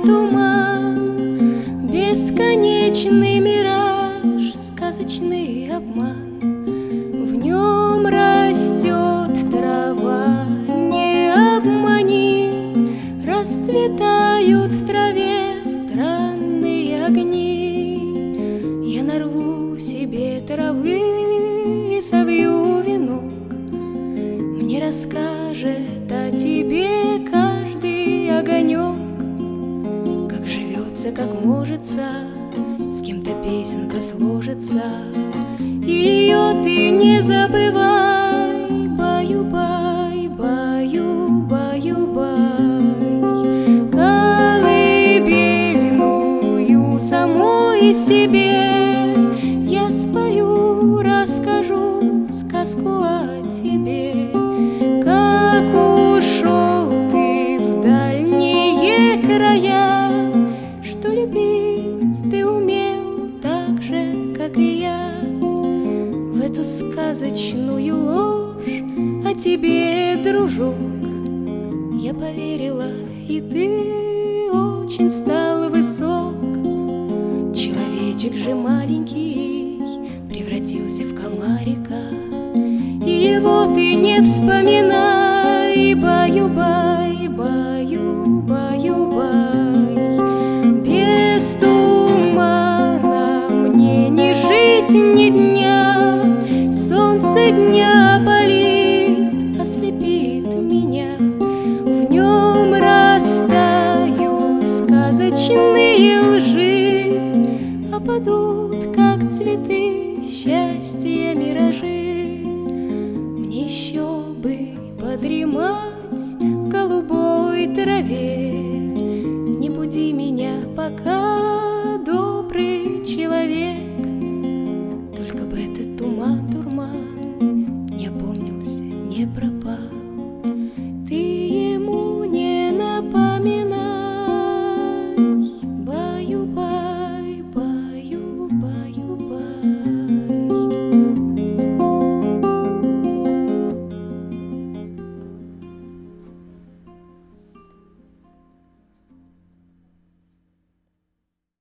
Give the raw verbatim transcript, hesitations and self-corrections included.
туман, бесконечный мираж, сказочный обман. В нем растет трава, не обмани, расцветают в траве странные огни. Я нарву себе травы и совью венок, мне расскажет о тебе каждый огонек. Как живется, как можется, с кем-то песенка сложится. Ее ты не забывай, баю-бай, баю-баю-бай. Колыбельную самой себе я спою, расскажу сказку о тебе. Как ушел ты в дальние края, что любить ты умел так же, как и я. В эту сказочную ложь о тебе, дружок, я поверила, и ты очень стал высок. Человечек же маленький превратился в комарика, и его ты не вспоминай, баю-бай, баю-баю-бай. Без тумана мне не жить ни дня, солнце дня палит, ослепит меня. В нем растают сказочные лжи, опадут, как цветы, счастья миражи. Мне еще бы подремать в голубой траве. Не буди меня пока, добрый человек, только бы этот туман-дурман не опомнился, не пропал.